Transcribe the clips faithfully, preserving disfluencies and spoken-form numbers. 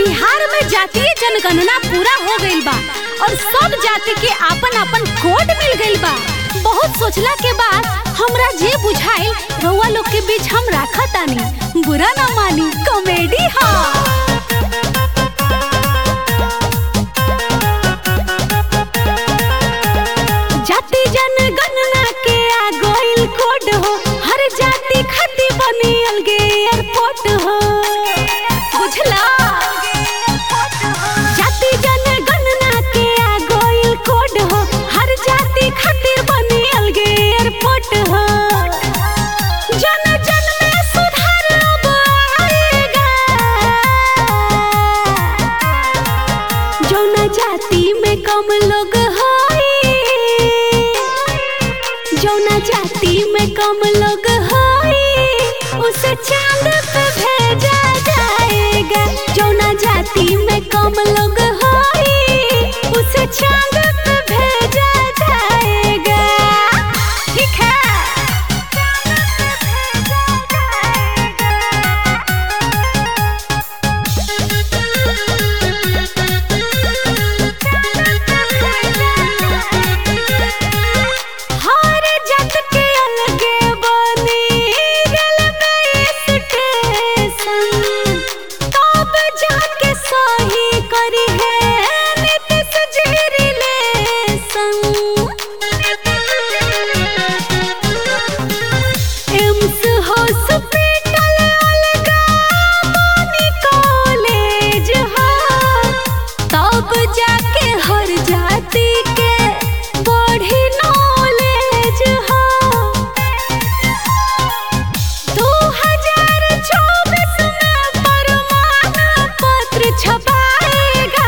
बिहार में जातीय जनगणना पूरा हो गईल बा और सब जाति के आपन आपन कोड मिल गईल बा। बहुत सोचला के बाद हमरा जे बुझाइल रउआ लोग के बीच हम राखा तानी, बुरा ना मानी, कॉमेडी हा। जाति जनगणना के आ गईल कोड हो, हर जाति खातिर बनी अलगे एयरपोर्ट हो, बुझला। जाति जनगणना के आ गईल कोड हो, हर जाति खातिर बनी अलगे एयरपोर्ट हो। जन जन में सुधार अब आएगा, जौना जाति में कम लोग होई, जौना जाति में कम लोग होई, उसे चांद पे भेजा जाएगा। जौना जाति में कम लोग होई, उसे चांद पे भेजा जाएगा। ठीक है, हर जात के अलगे बनी रेलवे स्टेशन, तब जाके सही करी है नीतीश जी रिलेशन। एम्स हॉस्पिटल अलगा बनी कॉलेज हो, तब जाके हर जाति के बढ़ी नॉलेज हो। दो हज़ार चौबीस में प्रमाण पत्र छपाएगा,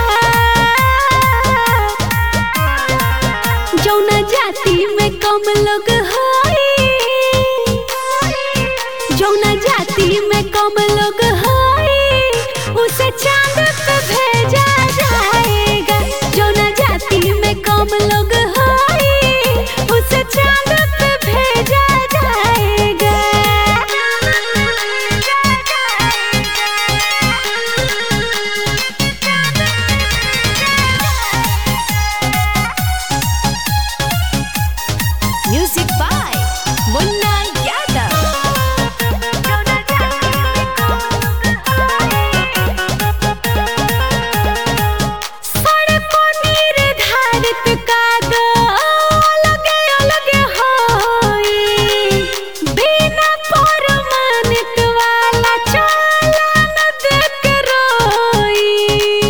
जौना जाति में कम लोग होई, जौना जाति में कम लोग होई, उसे चांद पे भेजा जाएगा। जौना जाति में कम लोग होई, उसे चांद पे भेजा जाएगा। Music by Munna Yadav. सड़कों निर्धारित कागो अलगे अलगे होई, बिना प्रमाणित वाला चालान देख रोई।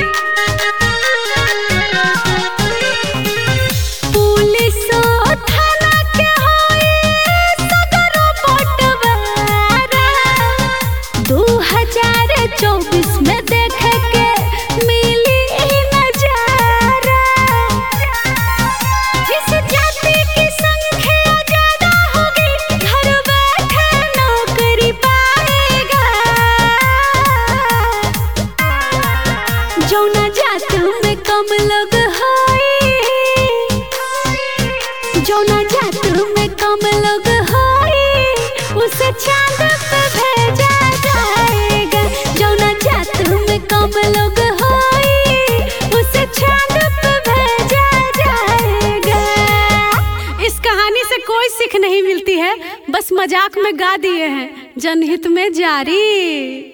पुलिस थाना के होई सदरो बंटवारा, दो हज़ार चौबीस में देखे के मिली ई नजारा। जिस जाति की संख्या ज्यादा होगी, घर बैठे नौकरी पाएगा। जौना जात में कम लोग होई, जौना जात में कम लोग होई, उसे चांद पे भेजा जाएगा। जौना जात में कम लोग होई, उसे चांद पे भेजा जाएगा। इस कहानी से कोई सीख नहीं मिलती है, बस मजाक में गा दिए हैं। जनहित में जारी।